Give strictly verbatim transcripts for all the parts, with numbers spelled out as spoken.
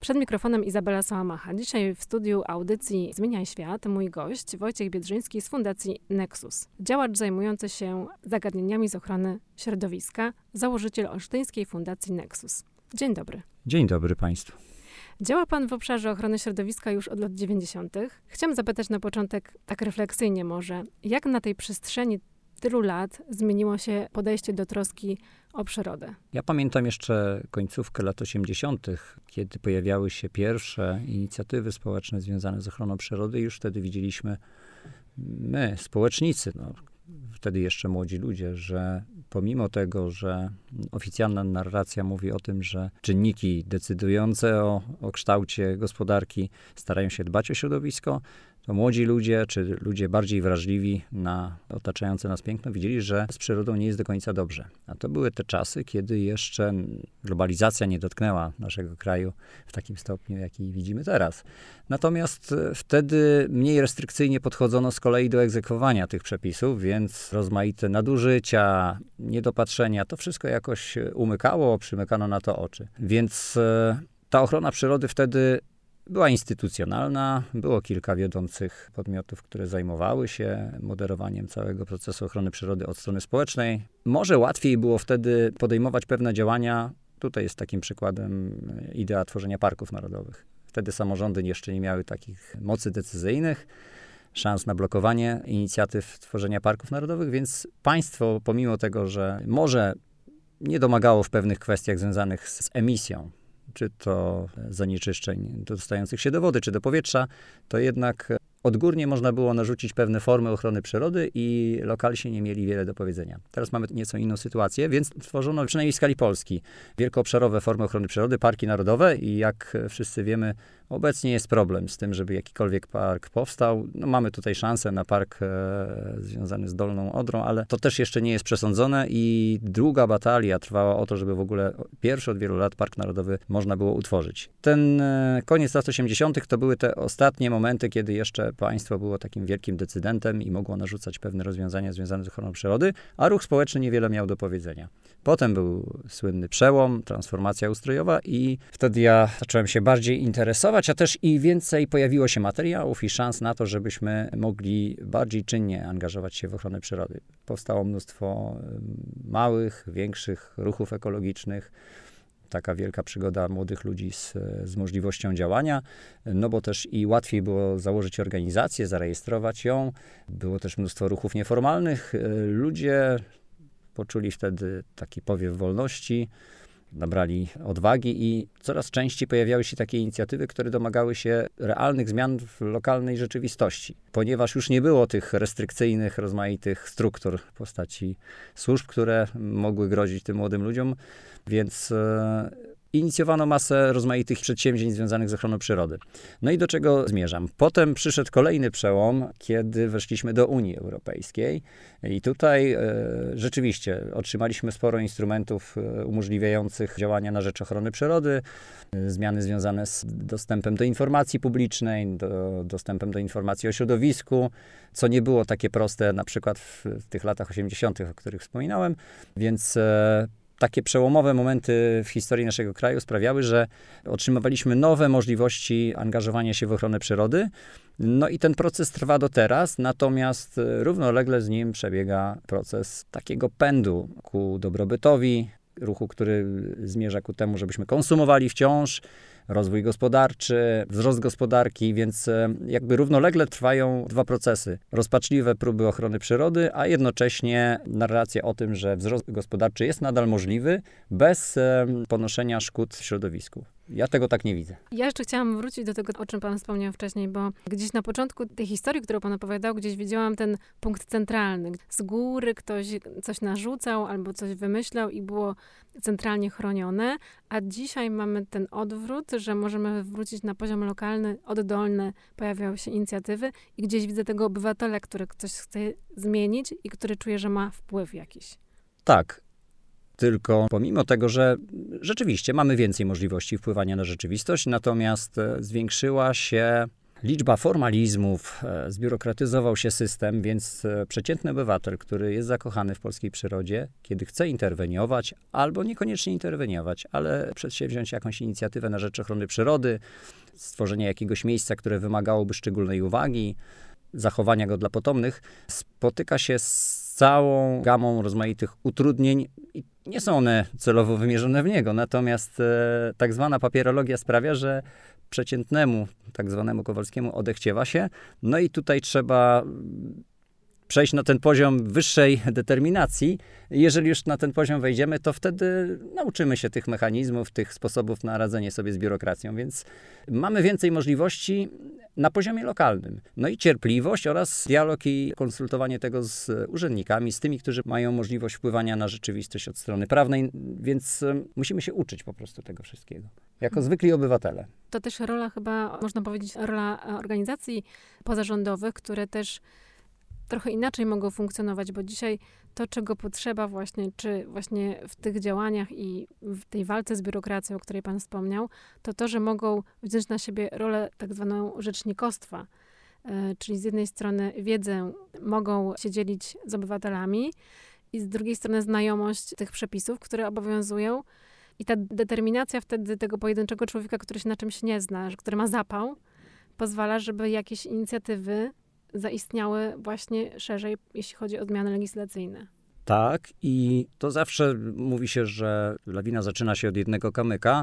Przed mikrofonem Izabela Sałamacha. Dzisiaj w studiu audycji Zmieniaj Świat mój gość Wojciech Biedrzyński z Fundacji Nexus. Działacz zajmujący się zagadnieniami z ochrony środowiska, założyciel olsztyńskiej Fundacji Nexus. Dzień dobry. Dzień dobry Państwu. Działa Pan w obszarze ochrony środowiska już od lat dziewięćdziesiątych. Chciałam zapytać na początek, tak refleksyjnie może, jak na tej przestrzeni tylu lat zmieniło się podejście do troski o przyrodę? Ja pamiętam jeszcze końcówkę lat osiemdziesiątych, kiedy pojawiały się pierwsze inicjatywy społeczne związane z ochroną przyrody. Już wtedy widzieliśmy my, społecznicy, no, wtedy jeszcze młodzi ludzie, że pomimo tego, że oficjalna narracja mówi o tym, że czynniki decydujące o, o kształcie gospodarki starają się dbać o środowisko, to młodzi ludzie, czy ludzie bardziej wrażliwi na otaczające nas piękno, widzieli, że z przyrodą nie jest do końca dobrze. A to były te czasy, kiedy jeszcze globalizacja nie dotknęła naszego kraju w takim stopniu, jaki widzimy teraz. Natomiast wtedy mniej restrykcyjnie podchodzono z kolei do egzekwowania tych przepisów, więc rozmaite nadużycia, niedopatrzenia, to wszystko jakoś umykało, przymykano na to oczy. Więc ta ochrona przyrody wtedy była instytucjonalna, było kilka wiodących podmiotów, które zajmowały się moderowaniem całego procesu ochrony przyrody od strony społecznej. Może łatwiej było wtedy podejmować pewne działania. Tutaj jest takim przykładem idea tworzenia parków narodowych. Wtedy samorządy jeszcze nie miały takich mocy decyzyjnych, szans na blokowanie inicjatyw tworzenia parków narodowych, więc państwo, pomimo tego, że może nie domagało w pewnych kwestiach związanych z emisją, czy to zanieczyszczeń dostających się do wody, czy do powietrza, to jednak odgórnie można było narzucić pewne formy ochrony przyrody i lokalsi nie mieli wiele do powiedzenia. Teraz mamy nieco inną sytuację, więc tworzono przynajmniej w skali Polski wielkoobszarowe formy ochrony przyrody, parki narodowe i jak wszyscy wiemy, obecnie jest problem z tym, żeby jakikolwiek park powstał. No, mamy tutaj szansę na park e, związany z Dolną Odrą, ale to też jeszcze nie jest przesądzone i długa batalia trwała o to, żeby w ogóle pierwszy od wielu lat park narodowy można było utworzyć. Ten e, koniec lat osiemdziesiątych to były te ostatnie momenty, kiedy jeszcze państwo było takim wielkim decydentem i mogło narzucać pewne rozwiązania związane z ochroną przyrody, a ruch społeczny niewiele miał do powiedzenia. Potem był słynny przełom, transformacja ustrojowa i wtedy ja zacząłem się bardziej interesować, a też i więcej pojawiło się materiałów i szans na to, żebyśmy mogli bardziej czynnie angażować się w ochronę przyrody. Powstało mnóstwo małych, większych ruchów ekologicznych. Taka wielka przygoda młodych ludzi z, z możliwością działania, no bo też i łatwiej było założyć organizację, zarejestrować ją. Było też mnóstwo ruchów nieformalnych. Ludzie poczuli wtedy taki powiew wolności, nabrali odwagi i coraz częściej pojawiały się takie inicjatywy, które domagały się realnych zmian w lokalnej rzeczywistości. Ponieważ już nie było tych restrykcyjnych, rozmaitych struktur w postaci służb, które mogły grozić tym młodym ludziom, więc e, inicjowano masę rozmaitych przedsięwzięć związanych z ochroną przyrody. No i do czego zmierzam? Potem przyszedł kolejny przełom, kiedy weszliśmy do Unii Europejskiej i tutaj e, rzeczywiście otrzymaliśmy sporo instrumentów e, umożliwiających działania na rzecz ochrony przyrody, e, zmiany związane z dostępem do informacji publicznej, do, dostępem do informacji o środowisku, co nie było takie proste na przykład w, w tych latach osiemdziesiątych, o których wspominałem, więc e, takie przełomowe momenty w historii naszego kraju sprawiały, że otrzymywaliśmy nowe możliwości angażowania się w ochronę przyrody. No i ten proces trwa do teraz, natomiast równolegle z nim przebiega proces takiego pędu ku dobrobytowi, ruchu, który zmierza ku temu, żebyśmy konsumowali wciąż, rozwój gospodarczy, wzrost gospodarki, więc jakby równolegle trwają dwa procesy. Rozpaczliwe próby ochrony przyrody, a jednocześnie narracja o tym, że wzrost gospodarczy jest nadal możliwy bez ponoszenia szkód w środowisku. Ja tego tak nie widzę. Ja jeszcze chciałam wrócić do tego, o czym pan wspomniał wcześniej, bo gdzieś na początku tej historii, którą pan opowiadał, gdzieś widziałam ten punkt centralny. Z góry ktoś coś narzucał albo coś wymyślał i było centralnie chronione, a dzisiaj mamy ten odwrót, że możemy wrócić na poziom lokalny, oddolny, pojawiają się inicjatywy i gdzieś widzę tego obywatela, który coś chce zmienić i który czuje, że ma wpływ jakiś. Tak. Tylko pomimo tego, że rzeczywiście mamy więcej możliwości wpływania na rzeczywistość, natomiast zwiększyła się liczba formalizmów, e, zbiurokratyzował się system, więc e, przeciętny obywatel, który jest zakochany w polskiej przyrodzie, kiedy chce interweniować, albo niekoniecznie interweniować, ale przedsięwziąć jakąś inicjatywę na rzecz ochrony przyrody, stworzenia jakiegoś miejsca, które wymagałoby szczególnej uwagi, zachowania go dla potomnych, spotyka się z całą gamą rozmaitych utrudnień i nie są one celowo wymierzone w niego. Natomiast e, tak zwana papierologia sprawia, że przeciętnemu, tak zwanemu Kowalskiemu odechciewa się. No i tutaj trzeba przejść na ten poziom wyższej determinacji. Jeżeli już na ten poziom wejdziemy, to wtedy nauczymy się tych mechanizmów, tych sposobów na radzenie sobie z biurokracją, więc mamy więcej możliwości na poziomie lokalnym. No i cierpliwość oraz dialog i konsultowanie tego z urzędnikami, z tymi, którzy mają możliwość wpływania na rzeczywistość od strony prawnej, więc musimy się uczyć po prostu tego wszystkiego. Jako zwykli obywatele. To też rola chyba, można powiedzieć, rola organizacji pozarządowych, które też trochę inaczej mogą funkcjonować, bo dzisiaj to, czego potrzeba właśnie, czy właśnie w tych działaniach i w tej walce z biurokracją, o której pan wspomniał, to to, że mogą wziąć na siebie rolę tak zwaną rzecznikostwa. E, czyli z jednej strony wiedzę mogą się dzielić z obywatelami i z drugiej strony znajomość tych przepisów, które obowiązują. I ta determinacja wtedy tego pojedynczego człowieka, który się na czymś nie zna, który ma zapał, pozwala, żeby jakieś inicjatywy zaistniały właśnie szerzej, jeśli chodzi o zmiany legislacyjne. Tak, i to zawsze mówi się, że lawina zaczyna się od jednego kamyka.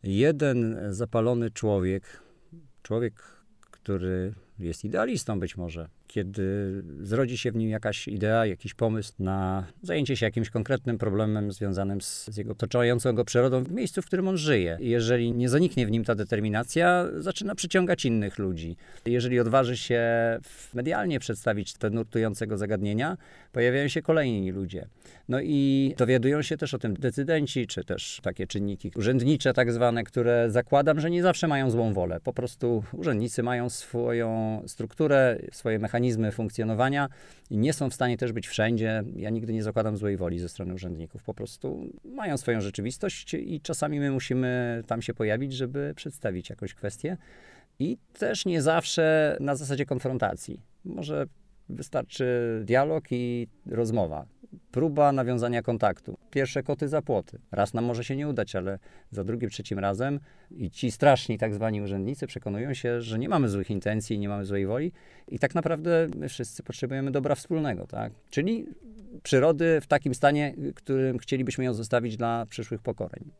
Jeden zapalony człowiek, człowiek, który jest idealistą być może, kiedy zrodzi się w nim jakaś idea, jakiś pomysł na zajęcie się jakimś konkretnym problemem związanym z, z jego otaczającą go przyrodą w miejscu, w którym on żyje. Jeżeli nie zaniknie w nim ta determinacja, zaczyna przyciągać innych ludzi. Jeżeli odważy się medialnie przedstawić te nurtujące go zagadnienia, pojawiają się kolejni ludzie. No i dowiadują się też o tym decydenci, czy też takie czynniki urzędnicze tak zwane, które zakładam, że nie zawsze mają złą wolę. Po prostu urzędnicy mają swoją strukturę, swoje mechanizmy funkcjonowania i nie są w stanie też być wszędzie. Ja nigdy nie zakładam złej woli ze strony urzędników. Po prostu mają swoją rzeczywistość i czasami my musimy tam się pojawić, żeby przedstawić jakąś kwestię. I też nie zawsze na zasadzie konfrontacji. Może wystarczy dialog i rozmowa. Próba nawiązania kontaktu. Pierwsze koty za płoty. Raz nam może się nie udać, ale za drugim, trzecim razem i ci straszni tak zwani urzędnicy przekonują się, że nie mamy złych intencji, nie mamy złej woli i tak naprawdę my wszyscy potrzebujemy dobra wspólnego, tak? Czyli przyrody w takim stanie, którym chcielibyśmy ją zostawić dla przyszłych pokoleń.